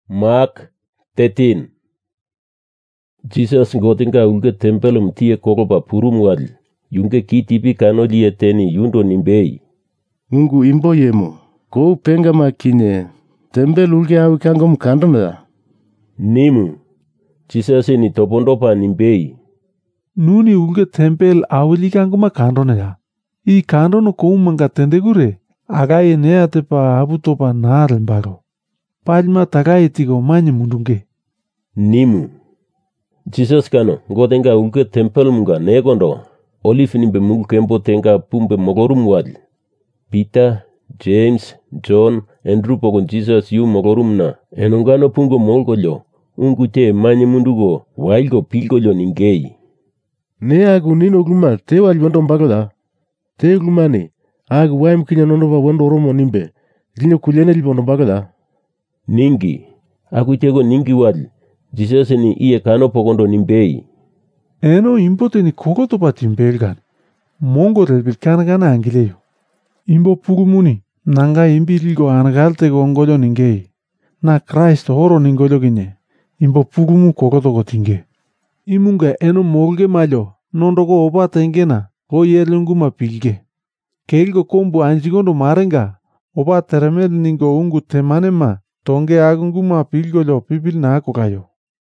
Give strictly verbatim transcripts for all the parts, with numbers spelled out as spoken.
Mark thirteen. Jesus ngotinga unge tempelum tie koroba purumwal. Yunge kitipi kanoli eteni yundo nimbei. Ungu imbo yemo. Ko penga makine. Tembel ulge au kango mkandana. Nimu. Jesus ni topondopa nimbei. Nuni unge tempel awili kango makandona ya. I kandono koumanga tendegure. Agaye nea tepa abutopa naare mbaro. Palma tagaye tigo manye mundunge. Nimu. Jesus kano ngotenga unge tempel munga negondo. Olive nimbe mungu kempo tenga pumbe mogorum wad. Peter, James, John, Andrew pokon Jesus yu mogorum na. Enongano pungo molgolyo. Ungu te manye mundugo wailgo pilgolyo ningei. Ne agu nino guma te wali wando mbagola. Te gumane. Agu waim kinya nonova wando romo nimbe. Linyo kuliene libondo mbagola. Ningi. Agu tego ningi wad. Jesus ni iye kano pokondo nimbei. Eno imbote ni kogoto pa timbelgan. Mongo relbil kanagana angileyo. Imbo pugumuni. Nanga imbirigo anagalte gongolyo ningei. Na Christ horo ningolyo ginye. Imbo pugumu kogoto gotinge. Imunga eno molge malyo. Nondogo oba tengena. Go yerlungu mapilge. Kelgo kombu anjigondo marenga. Oba teramel ningo ungu temanema. Tonge agungu mapilgolyo pipil na ako kayo.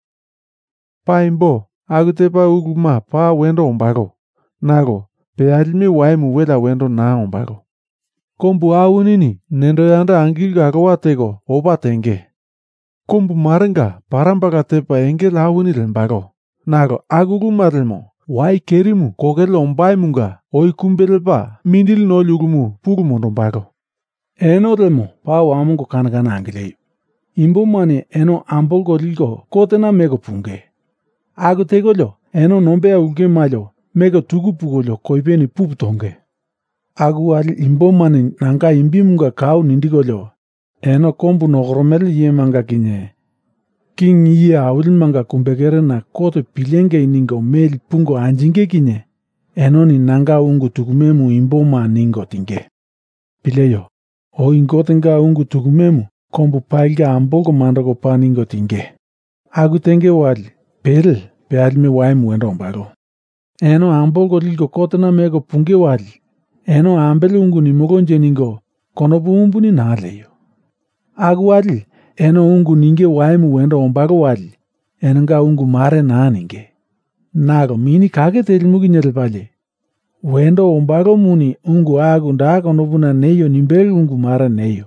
Pa imbo. Agutepa uguma pa wendo ombago. Nago, pe alimi waimu wela wendo na ombago. Kombu au nini, nendo yanda angilga agawatego, oba tenge. Kombu marenga, parambaga tepa engel au nilembago. Nago, aguguma relmo, wai kerimu, kogelo ombaimunga, oi kumbeleba, mindil no lugumu, pugumondombago. Eno relmo, pa wamungo kanagana angilei. Imbo mani eno ambolgo ligo, kotena mego punge. Agu tegolyo, eno nombea uge malyo, mega tugu pugolyo koipeni pupu tonge. Agu wali imbo mani nanga imbimunga kau nindigolyo, eno kombu nogromel ye manga kinye. King iye awil manga kumbegere na kote pilenge iningo meli pungo anjinge kinye, eno ni nanga ungu tugumemu imbo ma ningo tinge. Pileyo, o ingotenga ungu tugumemu, kombu pailga ambogo mandago pa ningo tinge. Agu tenge wali. Pel, pe alime waimu wendo ombago. Eno ambolgo ligo kotena mego punge wali. Eno ambele ungu ni mogonje ningo, konobu umbu ni naleyo. Agu wali, eno ungu ninge waimu wendo ombago wali. Eno nga ungu mare na ninge. Nago mini kage telimugi nyelpale. Wendo ombago muni ungu agu nda konobu na neyo nimbele ungu mare neyo.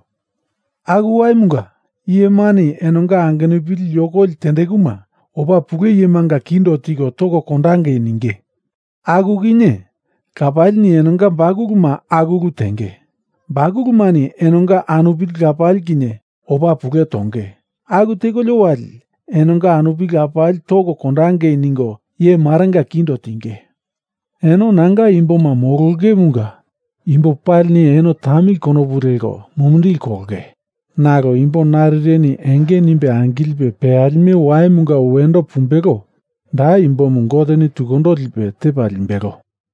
Agu waimunga, iye mani eno nga angenupili yokol tendeguma. Oba puge yemanga kindo tigo togo kondange ninge. Agu ginye, kapal ni enonga baguguma agugu tenge. Baguguma ni enonga anupil kapal ginye, oba puge tonge. Agu tego lo wali, enonga anupil kapal togo kondange ningo, ye maranga kindo tinge. Eno nanga imbo ma mogoge munga. Imbo pal ni eno tamil konoburego, mumundil koge. Nago imbo narireni enge nimbe angilbe pe alime waimunga uwendo pumbego. Da imbo mungote ni tugondo libe tepa limbego.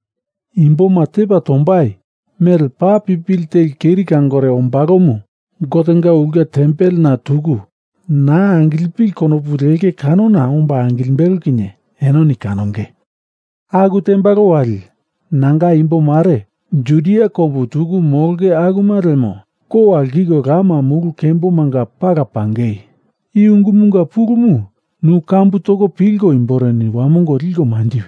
Imbo ma tepa tombai. Mel pa pipilte keri kangore ombago mu. Gotenga uga tempel na tugu. Na angilpil konopurege kano na omba angilbego kinye. Eno ni kanonge. Agu tembago wali. Nanga imbo mare. Judia kobu tugu molge agu maremo. Ko algigo gama mugu kembo manga paga pangei. Iungu munga pugumu, nu kambu togo pilgo imboreni wamungo ligo mandiwi.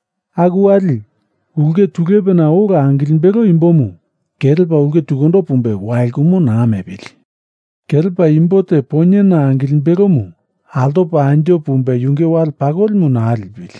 Agu wali, uge tugebe na oga angilinbego imbomu, kelpa uge tugondo pumbe wailgumo na amebili. Kelpa imbote ponye na angilinbego mu, aldo pa anjo pumbe yunge wal pagolmu na alibili.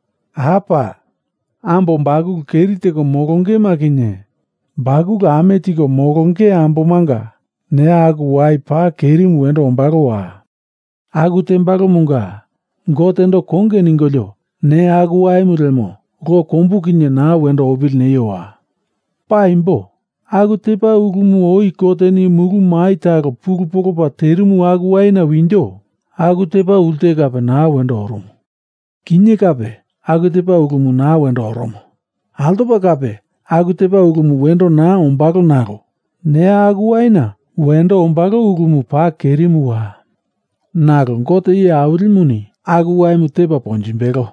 Apa, ambo mbagu keritego mogonge makinye. Bagu ga ametigo mogonge ambo manga. Ne agu wai pa keri muendo ombago wa. Agu tembago munga. Go tendo konge ningolyo. Ne agu wai murelmo. Go kombu kinye na wendo obil neyo wa. Pa imbo. Agu tepa ugumu oi kote ni mugu maitago pugu poko pa terimu agu wai na window. Agu tepa ulte kape na wendo oromo. Kinye kape. Agu tepa ugumu na wendo oromo. Aldo pa kape. Agu tepa ugumu wendo na ombago nago. Ne agu waina, wendo ombago ugumu pa kerimu wa. Naro ngote iye aulimuni agu waimu teba ponjimbero.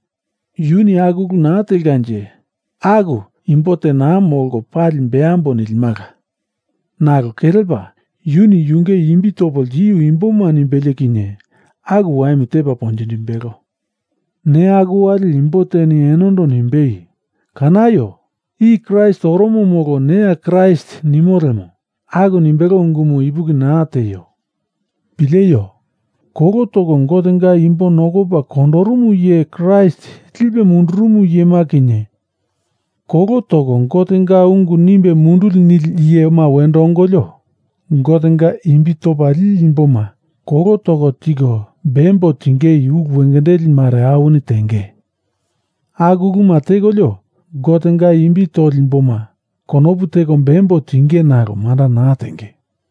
Yuni agu kunate ganje. Agu impote na molgo pali mbeambo nilimaga. Naro keleba yuni yunge imbi topol jiu imboma nimbelekine. Agu waimu teba ponjimbero. Ne agu wali impote ni enondo nimbei. Kanayo i Christ oromo mogo nea Christ nimoremo. Agu nimbero ngumu ibuki naateyo. Bileyo. Kogo togo ngotenga imbo nogoba kondorumu ye Christ tilbe mundurumu ye makine. Kogo togo ngotenga ungu nimbe mundul nil ye ma wendongolyo. Ngotenga imbi topali imboma. Kogo togo tigo bembo tinge yug wengendeli mare auni tenge. Agugu mategolyo. Ngotenga imbi tolimboma. Konobu tego bembo tinge naro mara natenge.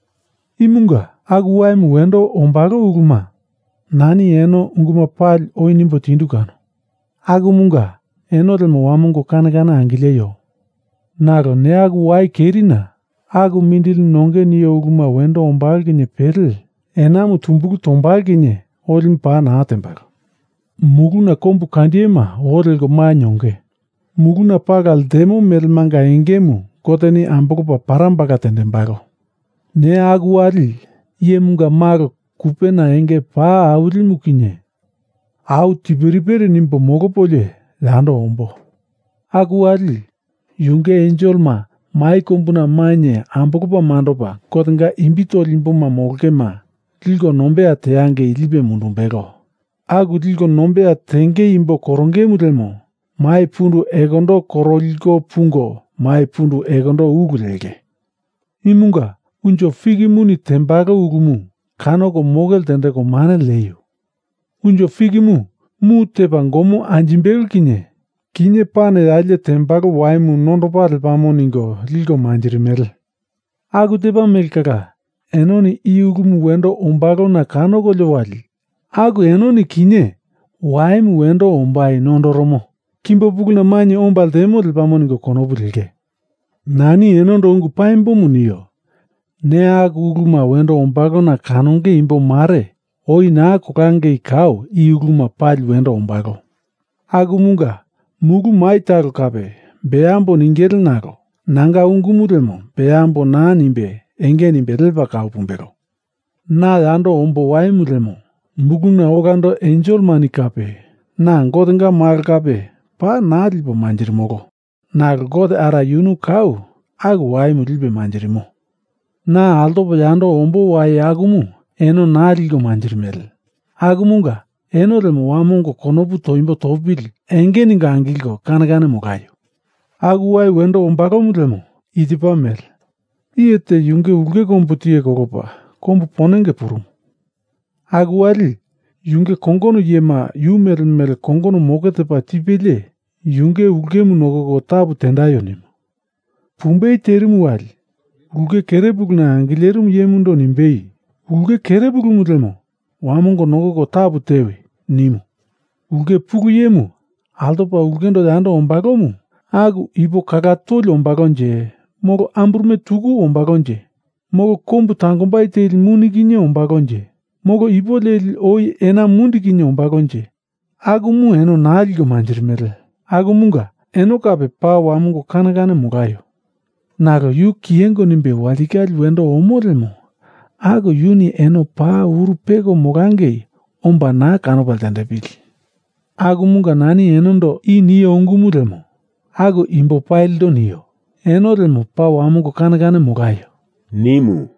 Imunga agu waimu wendo ombago uguma. Nani eno unguma pal oinimbo tindukano. Agu munga eno delmo wamungo kanagana angileyo. Naro ne agu wai kerina. Agu mindil nonge niyo uguma wendo ombalginye peril. Enamu tumbuku tombalginye olimpa na atembaro. Muguna kombu kandiema orelgo manyonge. Muguna pagal demo melmanga engemu koteni ambokupa parambaga tendembaro. Ne agu wali ye munga maro kupena enge pa auli mukinye. Au tiberibere nimbo mogopole lando ombo. Agu wali yunge enjolma mai kombuna manye ambokupa mandopa kotenga imbito limboma mogema tilgo nombe ateange ilibe mundumbero. Agu tilgo nombe atenge imbo koronge mudelmo. Mai pundu egondo korolgo pungo mai pundu egondo ugulege. Imunga unjo figi muni tembaga ugumu. Kanogo mogel tendego mane leyo. Unjo figimu mu teba ngomu anjimbel kinye. Kinye pane aile tembago waimu nondo pare pamoningo lilgo manjirimel. Agu teba melkaga. Enoni iugumu wendo ombago na kanogo lewali. Agu enoni kinye. Waimu wendo ombai nondo romo. Kimbo buguna manye ombal demo del pamoningo konobu lilge. Nani enondo ungu paimbo muniyo. Ne agu uguma wendo ombago na kanonge imbo mare. Oi na kukange ikao i uguma pali wendo ombago. Agu munga. Mugu maitaro kabe. Beambo ningel naro. Nanga ungu mudemo. Beambo na nimbe. Enge nimbe relba kao pumbero. Na ando ombo wai mudemo. Mugu na ogando enjol mani kabe. Na ngotenga mar kabe. Pa na libo manjirimogo. Na gode ara yunu kao. Agu wai mudilbe manjirimo. Na aldo bayando ombo wai agumu. Eno na ligo manjirimel. Agumunga. Eno delmo wamungo konobu toimbo tobil. Enge ninga angilgo kanagane mogayo. Agu wai wendo ombago mudemo. Itipa mel. Iete yunge ulge komputie kogopa. Kompu ponenge purum. Agu wali. Yunge kongono yema yumel mel kongono mogetepa tipele. Yunge ulge munogogo tabu tendayo nimo. Pumbei terimu wali. Ulge kerebugna angilerum yemundo nimbei. Ulge kerebugu mudelmo. Wamongo nogogo tabu tewe. Nimo. Ulge pugu yemu. Aldopa ulgendo dando ombagomu. Agu ibo kagatoli ombagonje. Mogo ambrume tugu ombagonje. Mogo kombu tangombai teli muniginye ombagonje. Mogo ibo leli oi ena mundiginye ombagonje. Agu mu eno naligo manjirimele. Agu munga eno kabe pa wamungo kanagane mugayo. Nago yu kiengo nimbe walikali wendo omoremo. Ago yuni eno pa urupego mogangei omba na kanobal tendebili. Agu munga nani enondo i niyo ongumuremo. Ago imbo paildo niyo. Eno remo pa wamungo kanagane mugayo. Nimu.